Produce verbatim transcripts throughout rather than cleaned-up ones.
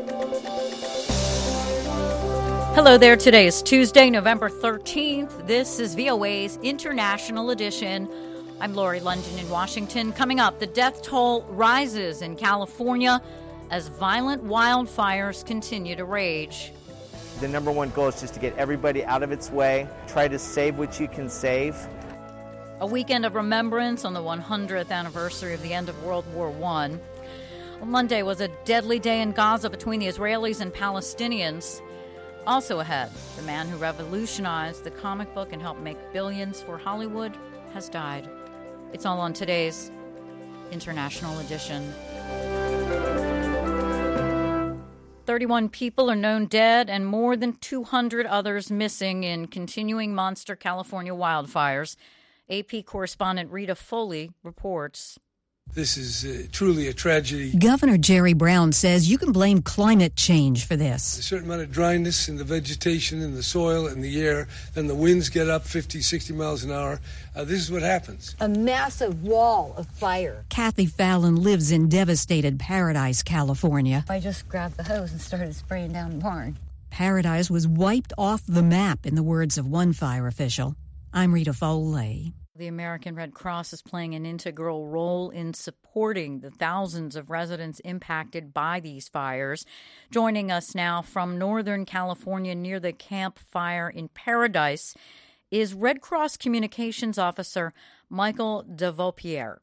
Hello there. Today is Tuesday, November thirteenth. This is V O A's International Edition. I'm Lori London in Washington. Coming up, the death toll rises in California as violent wildfires continue to rage. The number one goal is just to get everybody out of its way. Try to save what you can save. A weekend of remembrance on the one hundredth anniversary of the end of World War One. Monday was a deadly day in Gaza between the Israelis and Palestinians. Also ahead, the man who revolutionized the comic book and helped make billions for Hollywood has died. It's all on today's International Edition. thirty-one people are known dead and more than two hundred others missing in continuing monster California wildfires. A P correspondent Rita Foley reports. This is uh, truly a tragedy. Governor Jerry Brown says you can blame climate change for this. A certain amount of dryness in the vegetation, in the soil, in the air. Then the winds get up fifty, sixty miles an hour. Uh, this is what happens. A massive wall of fire. Kathy Fallon lives in devastated Paradise, California. I just grabbed the hose and started spraying down the barn. Paradise was wiped off the map, in the words of one fire official. I'm Rita Foley. The American Red Cross is playing an integral role in supporting the thousands of residents impacted by these fires. Joining us now from Northern California near the Camp Fire in Paradise is Red Cross Communications Officer Michael DeVaupierre.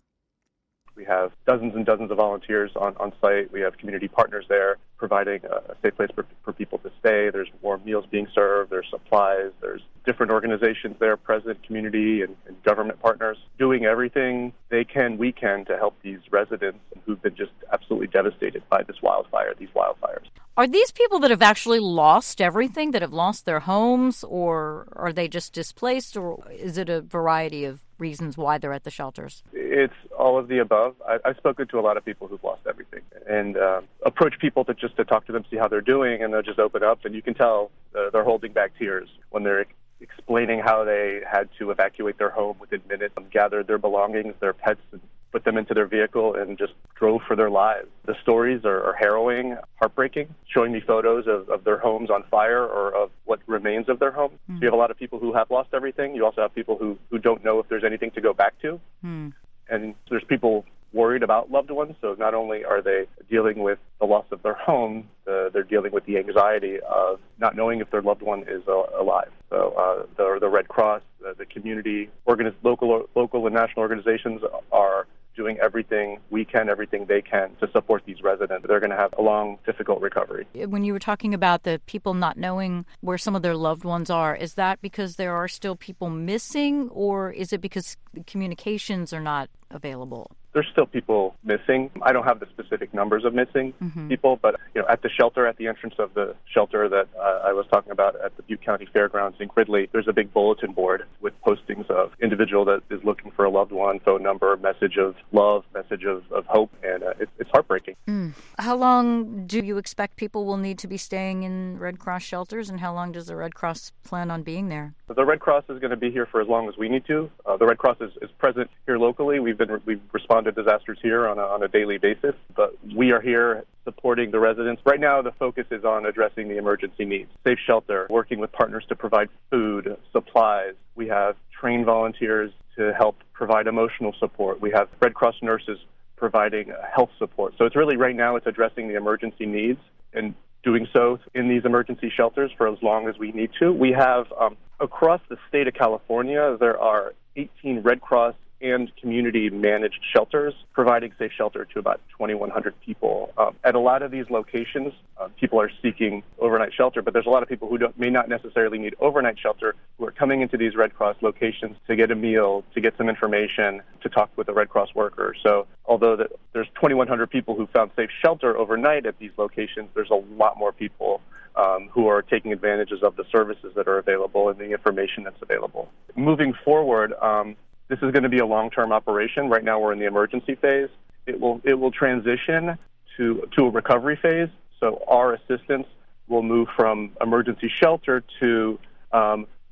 We have dozens and dozens of volunteers on, on site. We have community partners there providing a safe place for, for people to stay. There's warm meals being served. There's supplies. There's different organizations there present, community and, and government partners, doing everything they can, we can, to help these residents who've been just absolutely devastated by this wildfire, these wildfires. Are these people that have actually lost everything, that have lost their homes, or are they just displaced, or is it a variety of reasons why they're at the shelters? It's all of the above. I, I've spoken to a lot of people who've lost everything and uh, approach people to just to talk to them, see how they're doing, and they'll just open up, and you can tell uh, they're holding back tears when they're explaining how they had to evacuate their home within minutes, and gathered their belongings, their pets, and put them into their vehicle and just drove for their lives. The stories are, are harrowing, heartbreaking, showing me photos of, of their homes on fire or of what remains of their homes. Mm. So you have a lot of people who have lost everything. You also have people who, who don't know if there's anything to go back to. Mm. And there's people worried about loved ones. So not only are they dealing with the loss of their home, uh, they're dealing with the anxiety of not knowing if their loved one is uh, alive. So uh, the, the Red Cross, the, the community, organiz- local, local and national organizations are doing everything we can, everything they can to support these residents. They're going to have a long, difficult recovery. When you were talking about the people not knowing where some of their loved ones are, is that because there are still people missing, or is it because the communications are not available? There's still people missing. I don't have the specific numbers of missing mm-hmm. people, but you know, at the shelter, at the entrance of the shelter that uh, I was talking about at the Butte County Fairgrounds in Gridley, there's a big bulletin board with postings of individual that is looking for a loved one, phone number, message of love, message of, of hope, and uh, it, it's heartbreaking. Mm. How long do you expect people will need to be staying in Red Cross shelters, and how long does the Red Cross plan on being there? The Red Cross is going to be here for as long as we need to. Uh, the Red Cross is, is present here locally. We've been we've responded to disasters here on a, on a daily basis, but we are here supporting the residents. Right now, the focus is on addressing the emergency needs. Safe shelter, working with partners to provide food, supplies. We have trained volunteers to help provide emotional support. We have Red Cross nurses providing health support. So it's really right now it's addressing the emergency needs and doing so in these emergency shelters for as long as we need to. We have, um, across the state of California, there are eighteen Red Cross and community-managed shelters providing safe shelter to about twenty-one hundred people. Um, at a lot of these locations, uh, people are seeking overnight shelter, but there's a lot of people who don't, may not necessarily need overnight shelter who are coming into these Red Cross locations to get a meal, to get some information, to talk with a Red Cross worker. So although the, there's twenty-one hundred people who found safe shelter overnight at these locations, there's a lot more people Um, who are taking advantages of the services that are available and the information that's available. Moving forward, um, this is going to be a long-term operation. Right now we're in the emergency phase. It will it will transition to to a recovery phase. So our assistance will move from emergency shelter to um,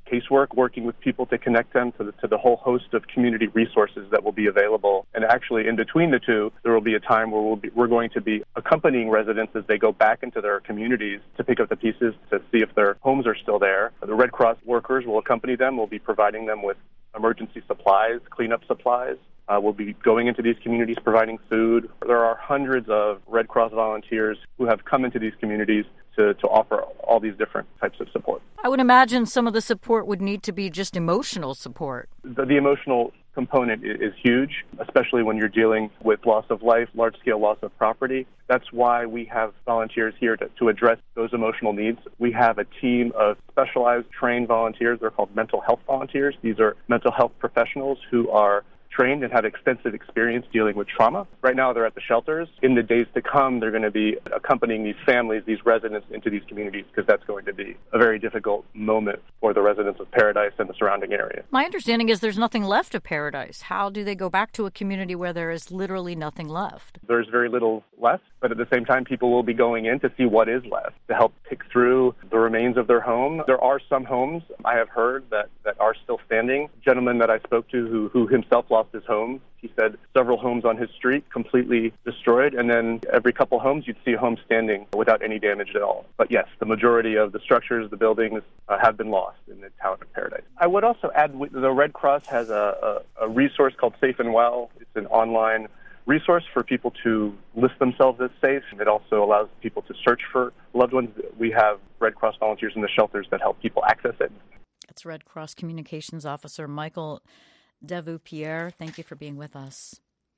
casework, working with people to connect them to the, to the whole host of community resources that will be available. And actually, in between the two, there will be a time where we'll be, we're going to be accompanying residents as they go back into their communities to pick up the pieces to see if their homes are still there. The Red Cross workers will accompany them. We'll be providing them with emergency supplies, cleanup supplies. Uh, we'll be going into these communities providing food. There are hundreds of Red Cross volunteers who have come into these communities to, to offer all these different types of support. I would imagine some of the support would need to be just emotional support. The, the emotional component is, is huge, especially when you're dealing with loss of life, large-scale loss of property. That's why we have volunteers here to, to address those emotional needs. We have a team of specialized trained volunteers. They're called mental health volunteers. These are mental health professionals who are trained and have extensive experience dealing with trauma. Right now, they're at the shelters. In the days to come, they're going to be accompanying these families, these residents into these communities, because that's going to be a very difficult moment for the residents of Paradise and the surrounding area. My understanding is there's nothing left of Paradise. How do they go back to a community where there is literally nothing left? There's very little left, but at the same time, people will be going in to see what is left, to help pick through the remains of their home. There are some homes I have heard that, that are still standing. A gentleman that I spoke to who, who himself lost his home, he said several homes on his street completely destroyed, and then every couple homes you'd see a home standing without any damage at all. But yes, the majority of the structures, the buildings, uh, have been lost in the town of Paradise. I would also add the Red Cross has a, a, a resource called Safe and Well. It's an online resource for people to list themselves as safe. It also allows people to search for loved ones. We have Red Cross volunteers in the shelters that help people access it. That's Red Cross Communications Officer Michael Devoux-Pierre. Thank you for being with us.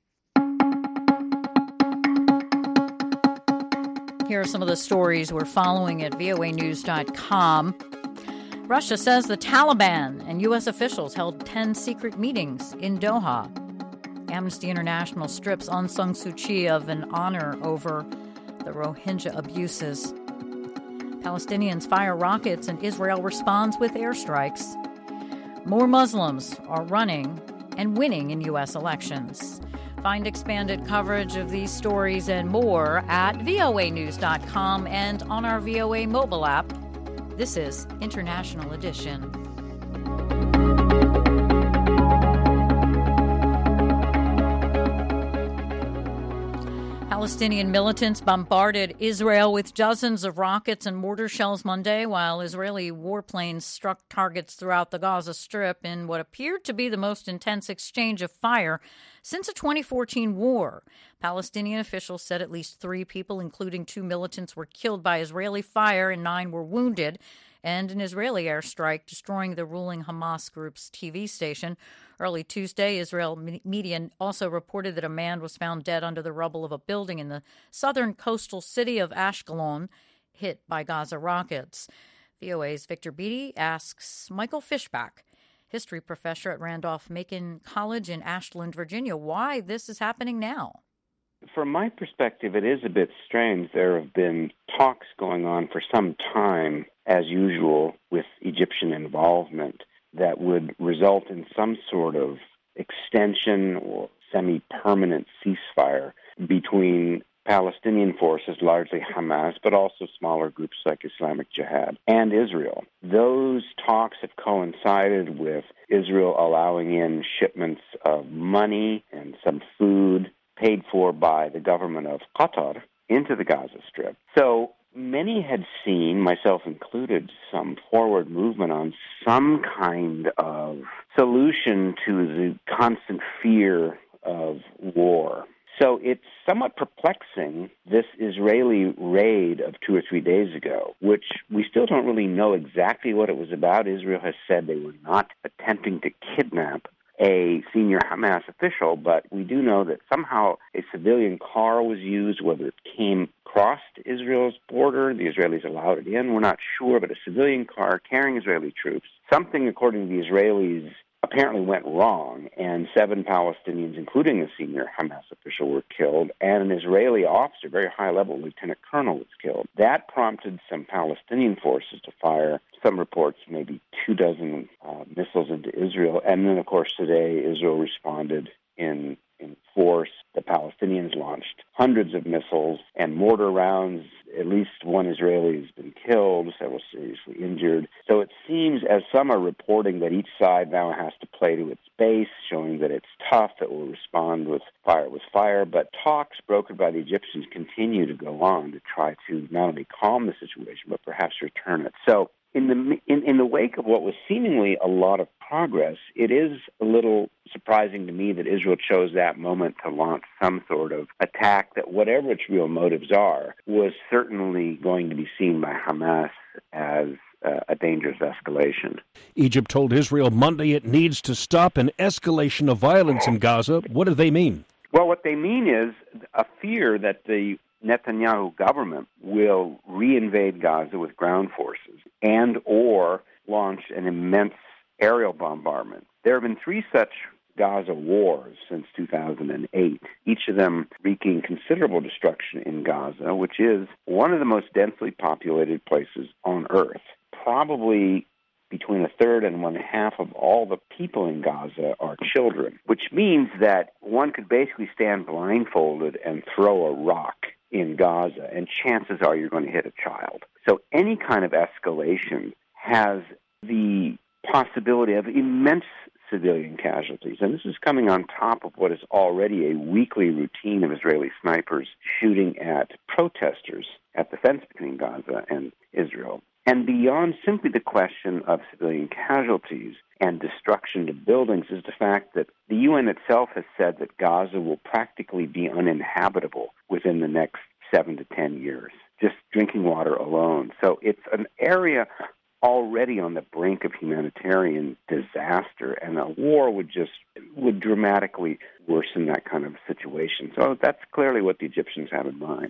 Here are some of the stories we're following at V O A news dot com. Russia says the Taliban and U S officials held ten secret meetings in Doha. Amnesty International strips Aung San Suu Kyi of an honor over the Rohingya abuses. Palestinians fire rockets and Israel responds with airstrikes. More Muslims are running and winning in U S elections. Find expanded coverage of these stories and more at V O A news dot com and on our V O A mobile app. This is International Edition. Palestinian militants bombarded Israel with dozens of rockets and mortar shells Monday, while Israeli warplanes struck targets throughout the Gaza Strip in what appeared to be the most intense exchange of fire since a twenty fourteen war. Palestinian officials said at least three people, including two militants, were killed by Israeli fire and nine were wounded, and an Israeli airstrike destroying the ruling Hamas group's T V station. Early Tuesday, Israel media also reported that a man was found dead under the rubble of a building in the southern coastal city of Ashkelon, hit by Gaza rockets. V O A's Victor Beattie asks Michael Fishback, history professor at Randolph-Macon College in Ashland, Virginia, why this is happening now. From my perspective, it is a bit strange. There have been talks going on for some time, as usual, with Egyptian involvement that would result in some sort of extension or semi-permanent ceasefire between Palestinian forces, largely Hamas, but also smaller groups like Islamic Jihad, and Israel. Those talks have coincided with Israel allowing in shipments of money and some food paid for by the government of Qatar into the Gaza Strip. So many had seen, myself included, some forward movement on some kind of solution to the constant fear of war. So it's somewhat perplexing, this Israeli raid of two or three days ago, which we still don't really know exactly what it was about. Israel has said they were not attempting to kidnap a senior Hamas official, but we do know that somehow a civilian car was used, whether it came across Israel's border, the Israelis allowed it in, we're not sure, but a civilian car carrying Israeli troops. Something, according to the Israelis, apparently went wrong, and seven Palestinians, including a senior Hamas official, were killed, and an Israeli officer, very high-level lieutenant colonel, was killed. That prompted some Palestinian forces to fire, some reports, maybe two dozen uh, missiles into Israel, and then, of course, today Israel responded in in force. The Palestinians launched hundreds of missiles and mortar rounds. At least one Israeli has been killed, several seriously injured. So it seems, as some are reporting, that each side now has to play to its base, showing that it's tough, it will respond with fire with fire. But talks brokered by the Egyptians continue to go on to try to not only calm the situation, but perhaps return it. So in the in, in the wake of what was seemingly a lot of progress, it is a little surprising to me that Israel chose that moment to launch some sort of attack that, whatever its real motives are, was certainly going to be seen by Hamas as uh, a dangerous escalation. Egypt told Israel Monday it needs to stop an escalation of violence in Gaza. What do they mean? Well, what they mean is a fear that the Netanyahu government will reinvade Gaza with ground forces and or launch an immense aerial bombardment. There have been three such Gaza wars since two thousand eight, each of them wreaking considerable destruction in Gaza, which is one of the most densely populated places on Earth. Probably between a third and one half of all the people in Gaza are children, which means that one could basically stand blindfolded and throw a rock in Gaza, and chances are you're going to hit a child. So any kind of escalation has the possibility of immense civilian casualties. And this is coming on top of what is already a weekly routine of Israeli snipers shooting at protesters at the fence between Gaza and Israel. And beyond simply the question of civilian casualties and destruction to buildings is the fact that the U N itself has said that Gaza will practically be uninhabitable within the next seven to ten years, just drinking water alone. So it's an area already on the brink of humanitarian disaster, and a war would just would dramatically worsen that kind of situation. So that's clearly what the Egyptians have in mind.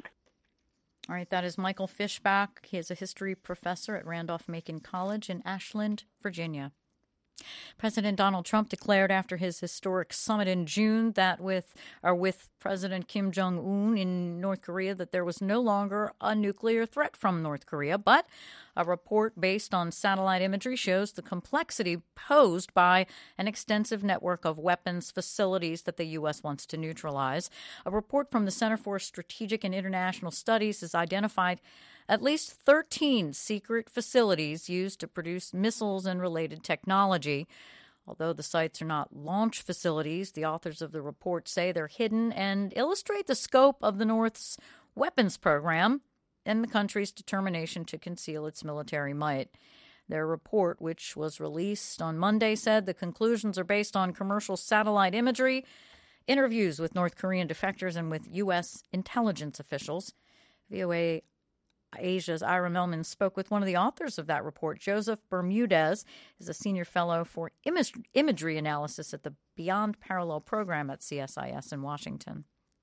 All right, that is Michael Fischbach. He is a history professor at Randolph-Macon College in Ashland, Virginia. President Donald Trump declared after his historic summit in June that with or with President Kim Jong-un in North Korea that there was no longer a nuclear threat from North Korea, but a report based on satellite imagery shows the complexity posed by an extensive network of weapons facilities that the U S wants to neutralize. A report from the Center for Strategic and International Studies has identified at least thirteen secret facilities used to produce missiles and related technology. Although the sites are not launch facilities, the authors of the report say they're hidden and illustrate the scope of the North's weapons program and the country's determination to conceal its military might. Their report, which was released on Monday, said the conclusions are based on commercial satellite imagery, interviews with North Korean defectors, and with U S intelligence officials. V O A Asia's Ira Melman spoke with one of the authors of that report. Joseph Bermudez is a senior fellow for image, imagery analysis at the Beyond Parallel program at C S I S in Washington.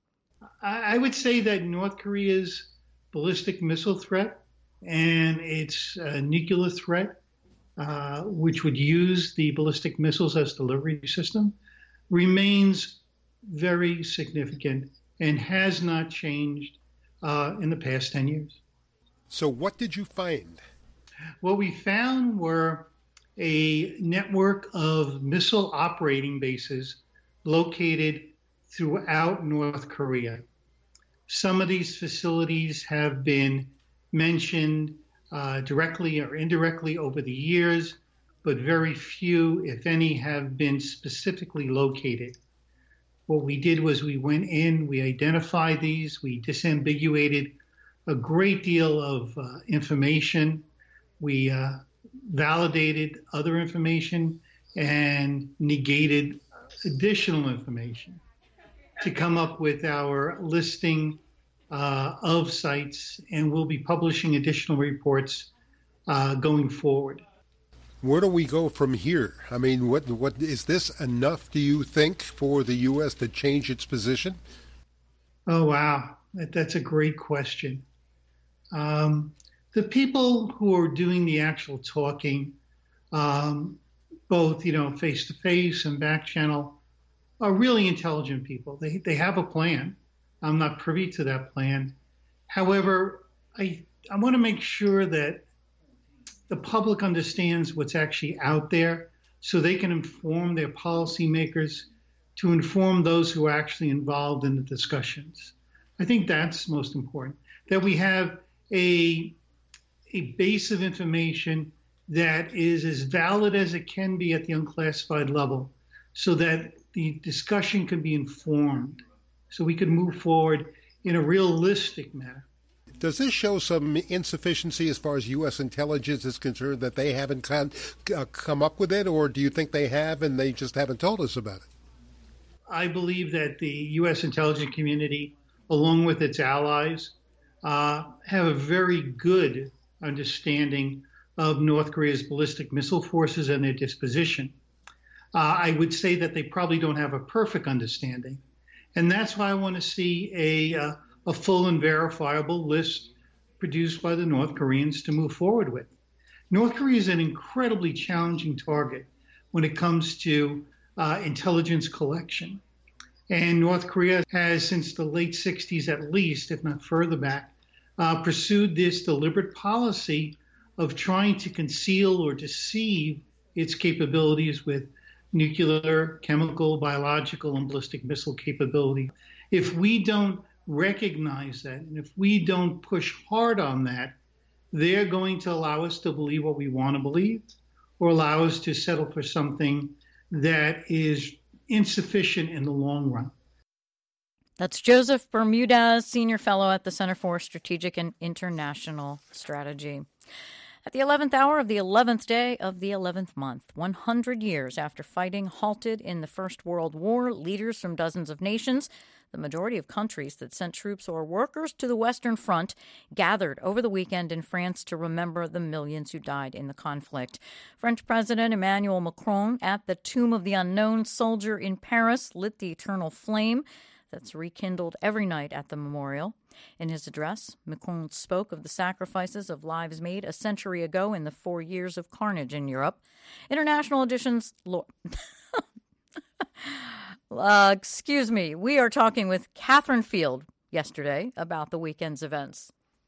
I would say that North Korea's ballistic missile threat and its uh, nuclear threat, uh, which would use the ballistic missiles as delivery system, remains very significant and has not changed uh, in the past ten years. So what did you find? What we found were a network of missile operating bases located throughout North Korea. Some of these facilities have been mentioned uh, directly or indirectly over the years, but very few, if any, have been specifically located. What we did was we went in, we identified these, we disambiguated a great deal of uh, information. We uh, validated other information and negated additional information to come up with our listing uh, of sites, and we'll be publishing additional reports uh, going forward. Where do we go from here? I mean, what what is this enough, do you think, for the U S to change its position? Oh, wow. That, that's a great question. Um, the people who are doing the actual talking, um, both, you know, face-to-face and back channel, are really intelligent people. They they have a plan. I'm not privy to that plan. However, I I want to make sure that the public understands what's actually out there so they can inform their policymakers to inform those who are actually involved in the discussions. I think that's most important, that we have a, a base of information that is as valid as it can be at the unclassified level, so that the discussion can be informed, so we can move forward in a realistic manner. Does this show some insufficiency as far as U S intelligence is concerned, that they haven't con- uh, come up with it, or do you think they have and they just haven't told us about it? I believe that the U S intelligence community, along with its allies, uh, have a very good understanding of North Korea's ballistic missile forces and their disposition. Uh, I would say that they probably don't have a perfect understanding. And that's why I want to see a, uh, a full and verifiable list produced by the North Koreans to move forward with. North Korea is an incredibly challenging target when it comes to uh, intelligence collection. And North Korea has, since the late sixties at least, if not further back, uh, pursued this deliberate policy of trying to conceal or deceive its capabilities with nuclear, chemical, biological, and ballistic missile capability. If we don't recognize that, and if we don't push hard on that, they're going to allow us to believe what we want to believe, or allow us to settle for something that is insufficient in the long run. That's Joseph Bermudez, Senior Fellow at the Center for Strategic and International Strategy. At the eleventh hour of the eleventh day of the eleventh month, one hundred years after fighting halted in the First World War, leaders from dozens of nations, the majority of countries that sent troops or workers to the Western Front, gathered over the weekend in France to remember the millions who died in the conflict. French President Emmanuel Macron, at the Tomb of the Unknown Soldier in Paris, lit the eternal flame that's rekindled every night at the memorial. In his address, Macron spoke of the sacrifices of lives made a century ago in the four years of carnage in Europe. International editions... Lo- uh, excuse me. We are talking with Catherine Field yesterday about the weekend's events.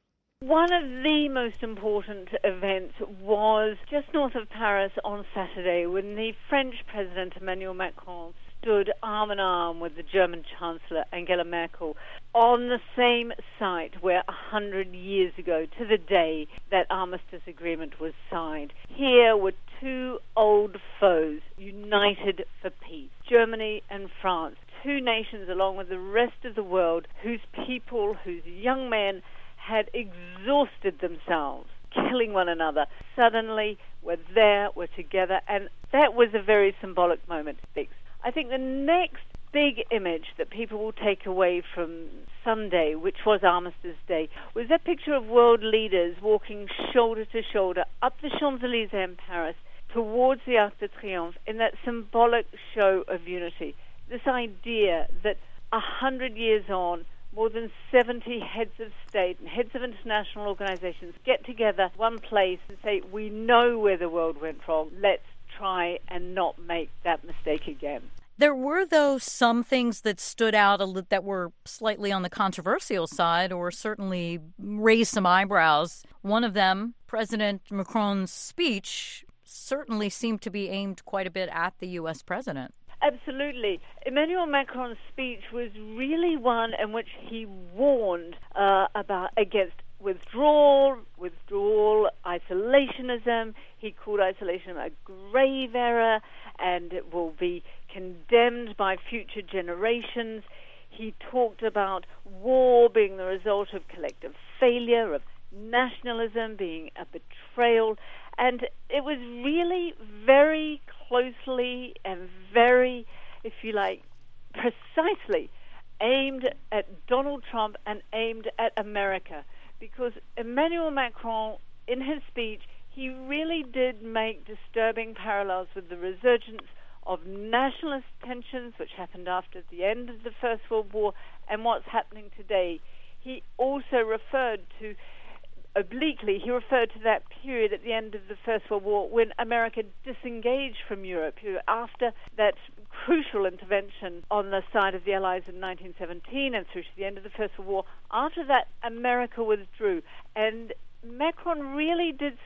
One of the most important events was just north of Paris on Saturday when the French President Emmanuel Macron stood arm in arm with the German Chancellor Angela Merkel on the same site where a hundred years ago to the day that armistice agreement was signed. Here were two old foes united for peace, Germany and France, two nations along with the rest of the world whose people, whose young men had exhausted themselves killing one another. Suddenly we're there, we're together, and that was a very symbolic moment. I think the next big image that people will take away from Sunday, which was Armistice Day, was that picture of world leaders walking shoulder to shoulder up the Champs-Élysées in Paris towards the Arc de Triomphe in that symbolic show of unity. This idea that a hundred years on, more than seventy heads of state and heads of international organizations get together one place and say, we know where the world went wrong. Let's try and not make that mistake again. There were, though, some things that stood out a li- that were slightly on the controversial side or certainly raised some eyebrows. One of them, President Macron's speech, certainly seemed to be aimed quite a bit at the U S president. Absolutely. Emmanuel Macron's speech was really one in which he warned uh, about against withdrawal, withdrawal, isolationism. He called isolation a grave error and it will be condemned by future generations. He talked about war being the result of collective failure, of nationalism being a betrayal, and it was really very closely and very, if you like, precisely aimed at Donald Trump and aimed at America, because Emmanuel Macron, in his speech, he really did make disturbing parallels with the resurgence of nationalist tensions, which happened after the end of the First World War, and what's happening today. He also referred to, obliquely, he referred to that period at the end of the First World War when America disengaged from Europe after that crucial intervention on the side of the Allies in nineteen seventeen and through to the end of the First World War. After that, America withdrew, and Macron really did sort of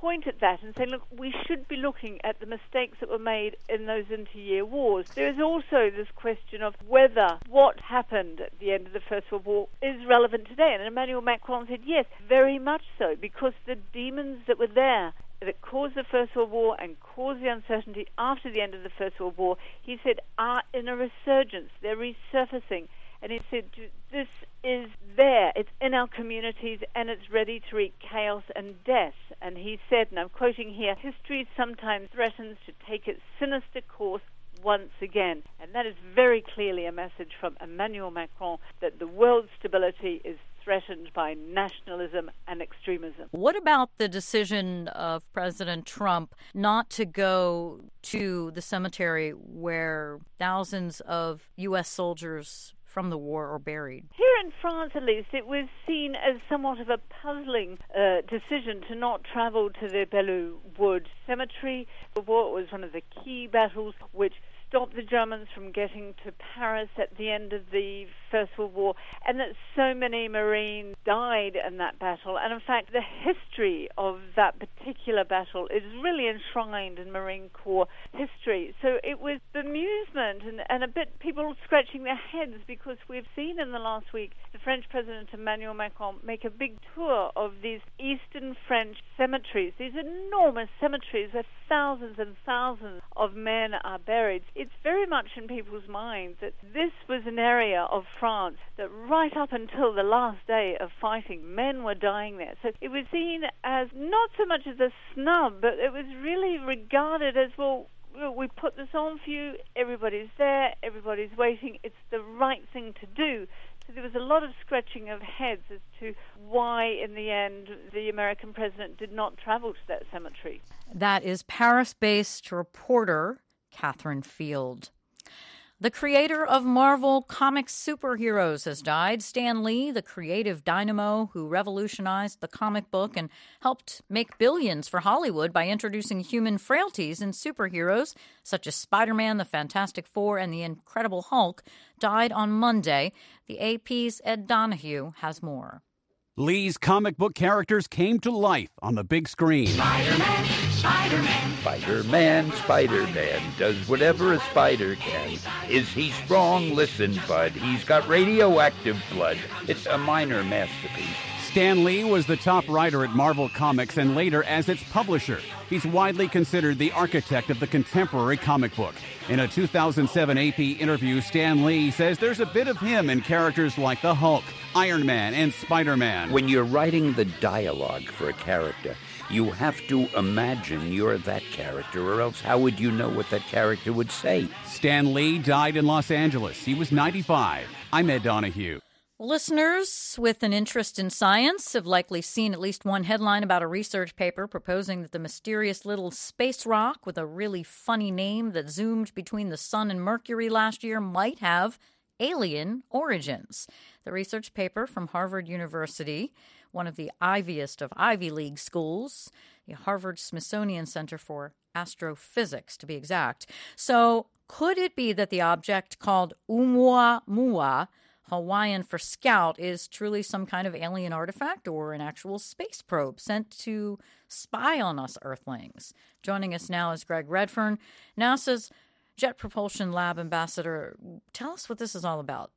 point at that and say, look, we should be looking at the mistakes that were made in those inter-year wars. There is also this question of whether what happened at the end of the First World War is relevant today. And Emmanuel Macron said, yes, very much so, because the demons that were there that caused the First World War and caused the uncertainty after the end of the First World War, he said, are in a resurgence. They're resurfacing. And he said, this is there, it's in our communities, and it's ready to wreak chaos and death. And he said, and I'm quoting here, history sometimes threatens to take its sinister course once again. And that is very clearly a message from Emmanuel Macron that the world's stability is threatened by nationalism and extremism. What about the decision of President Trump not to go to the cemetery where thousands of U S soldiers from the war are buried? Here in France, at least, it was seen as somewhat of a puzzling uh, decision to not travel to the Belleau Wood Cemetery. The war was one of the key battles which stopped the Germans from getting to Paris at the end of the First World War, and that so many Marines died in that battle. And in fact, the history of that particular battle is really enshrined in Marine Corps history. So it was bemusement and, and a bit people scratching their heads, because we've seen in the last week the French President Emmanuel Macron make a big tour of these eastern French cemeteries, these enormous cemeteries where thousands and thousands of men are buried. It's very much in people's minds that this was an area of France that right up until the last day of fighting, men were dying there. So it was seen as not so much as a snub, but it was really regarded as, well, we put this on for you, everybody's there, everybody's waiting, it's the right thing to do. So there was a lot of scratching of heads as to why, in the end, the American president did not travel to that cemetery. That is Paris-based reporter Catherine Field. The creator of Marvel Comics superheroes has died. Stan Lee, the creative dynamo who revolutionized the comic book and helped make billions for Hollywood by introducing human frailties in superheroes such as Spider-Man, the Fantastic Four, and the Incredible Hulk, died on Monday. The A P's Ed Donahue has more. Lee's comic book characters came to life on the big screen. Spider-Man, Spider-Man. Spider-Man, Spider-Man does whatever a spider can. Is he strong? Listen, bud, he's got radioactive blood. It's a minor masterpiece. Stan Lee was the top writer at Marvel Comics and later as its publisher. He's widely considered the architect of the contemporary comic book. In a two thousand seven A P interview, Stan Lee says there's a bit of him in characters like the Hulk, Iron Man, and Spider-Man. When you're writing the dialogue for a character, you have to imagine you're that character, or else how would you know what that character would say? Stan Lee died in Los Angeles. He was ninety-five. I'm Ed Donahue. Listeners with an interest in science have likely seen at least one headline about a research paper proposing that the mysterious little space rock with a really funny name that zoomed between the Sun and Mercury last year might have alien origins. The research paper from Harvard University, one of the iviest of Ivy League schools, the Harvard Smithsonian Center for Astrophysics, to be exact. So could it be that the object called Oumuamua, Hawaiian for scout, is truly some kind of alien artifact or an actual space probe sent to spy on us Earthlings? Joining us now is Greg Redfern, NASA's Jet Propulsion Lab ambassador. Tell us what this is all about.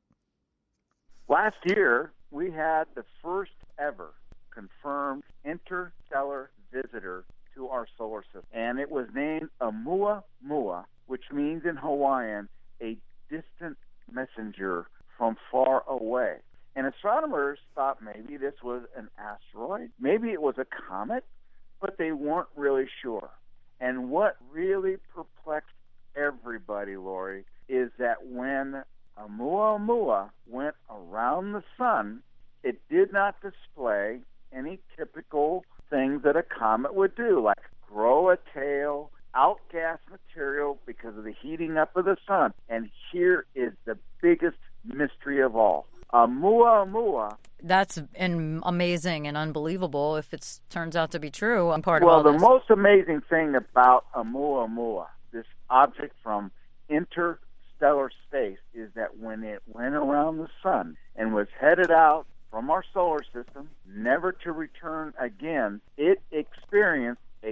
Last year, we had the first ever confirmed interstellar visitor to our solar system, and it was named Oumuamua, which means in Hawaiian, a distant messenger from far away. And astronomers thought maybe this was an asteroid, maybe it was a comet, but they weren't really sure. And what really perplexed everybody, Lori, is that when Oumuamua went around the sun, it did not display any typical things that a comet would do, like grow a tail, outgas material because of the heating up of the sun. And here is the biggest mystery of all. Oumuamua. That's an amazing and unbelievable if it turns out to be true. I'm part well, of all the this. most amazing thing about Oumuamua, this object from interstellar space, is that when it went around the sun and was headed out from our solar system, never to return again, it experienced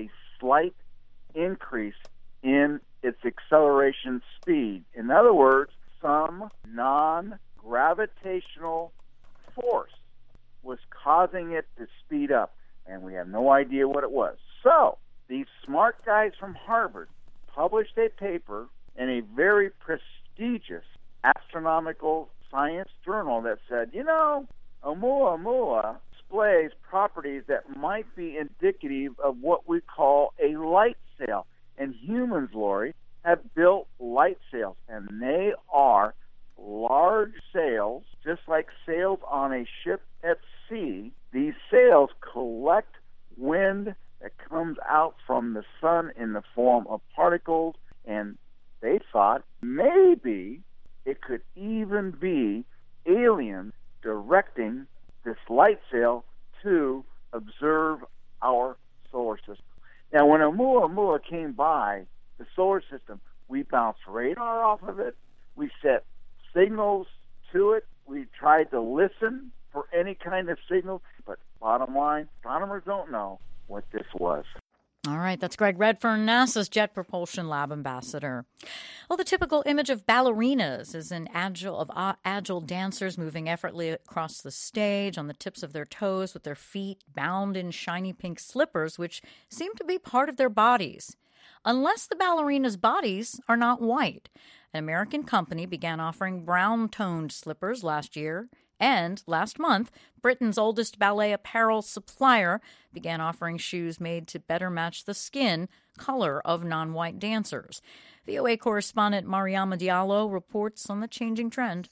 slight increase in its acceleration speed. In other words, some non-gravitational force was causing it to speed up, and we have no idea what it was. So, these smart guys from Harvard published a paper in a very prestigious astronomical science journal that said, you know, Oumuamua displays properties that might be indicative of what we call a light sail. And humans, Lori, have built light sails, and they are large sails, just like sails on a ship at sea. These sails collect wind that comes out from the sun in the form of particles, and they thought maybe it could even be aliens directing this light sail to observe our solar system. Now, when Oumuamua came by the solar system, we bounced radar off of it. We set signals to it. We tried to listen for any kind of signal, but bottom line, astronomers don't know what this was. All right, that's Greg Redfern, NASA's Jet Propulsion Lab ambassador. Well, the typical image of ballerinas is an agile of uh, agile dancers moving effortlessly across the stage on the tips of their toes with their feet bound in shiny pink slippers, which seem to be part of their bodies, unless the ballerinas' bodies are not white. An American company began offering brown-toned slippers last year. And last month, Britain's oldest ballet apparel supplier began offering shoes made to better match the skin color of non-white dancers. V O A correspondent Mariama Diallo reports on the changing trend.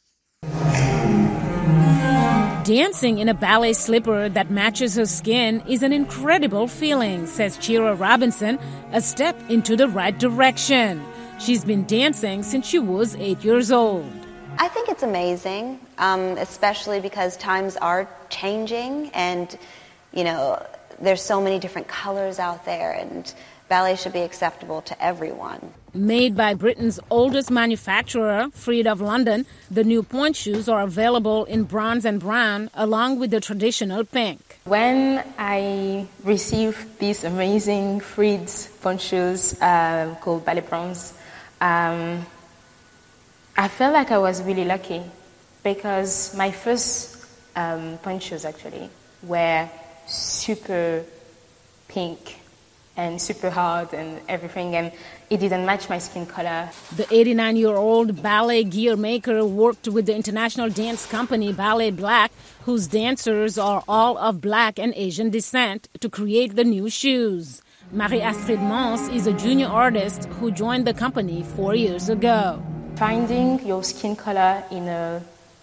Dancing in a ballet slipper that matches her skin is an incredible feeling, says Chira Robinson, a step into the right direction. She's been dancing since she was eight years old. I think it's amazing, um, especially because times are changing and, you know, there's so many different colors out there and ballet should be acceptable to everyone. Made by Britain's oldest manufacturer, Freed of London, the new pointe shoes are available in bronze and brown along with the traditional pink. When I received these amazing Freed pointe shoes um, called Ballet Bronze, um, I felt like I was really lucky because my first um, pointe shoes actually were super pink and super hard and everything, and it didn't match my skin color. The eighty-nine-year-old ballet gear maker worked with the international dance company Ballet Black, whose dancers are all of Black and Asian descent, to create the new shoes. Marie-Astrid Mons is a junior artist who joined the company four years ago. Finding your skin color in a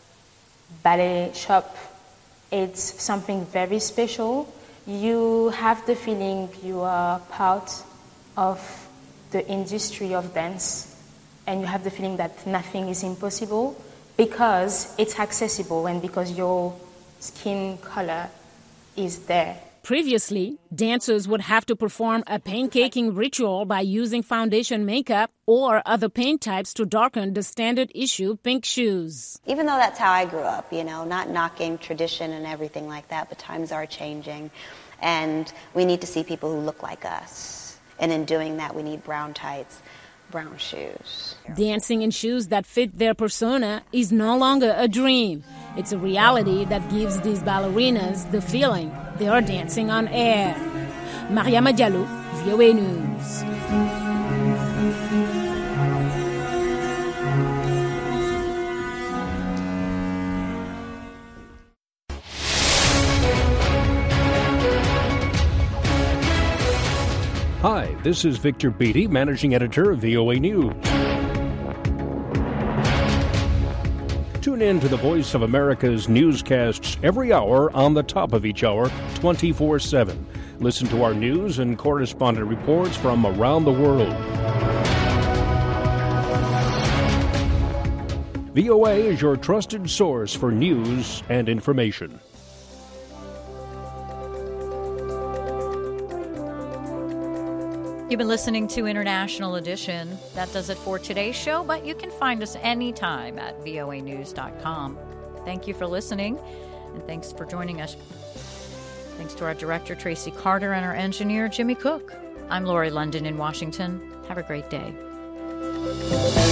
ballet shop, it's something very special. You have the feeling you are part of the industry of dance, and you have the feeling that nothing is impossible because it's accessible and because your skin color is there. Previously, dancers would have to perform a paincaking ritual by using foundation makeup or other paint types to darken the standard issue pink shoes. Even though that's how I grew up, you know, not knocking tradition and everything like that, but times are changing, and we need to see people who look like us. And in doing that, we need brown tights, brown shoes. Dancing in shoes that fit their persona is no longer a dream. It's a reality that gives these ballerinas the feeling they are dancing on air. Mariama Diallo, V O A News. Hi, this is Victor Beattie, Managing Editor of V O A News. Tune in to the Voice of America's newscasts every hour on the top of each hour, twenty-four seven. Listen to our news and correspondent reports from around the world. V O A is your trusted source for news and information. You've been listening to International Edition. That does it for today's show, but you can find us anytime at V O A news dot com. Thank you for listening, and thanks for joining us. Thanks to our director, Tracy Carter, and our engineer, Jimmy Cook. I'm Lori London in Washington. Have a great day.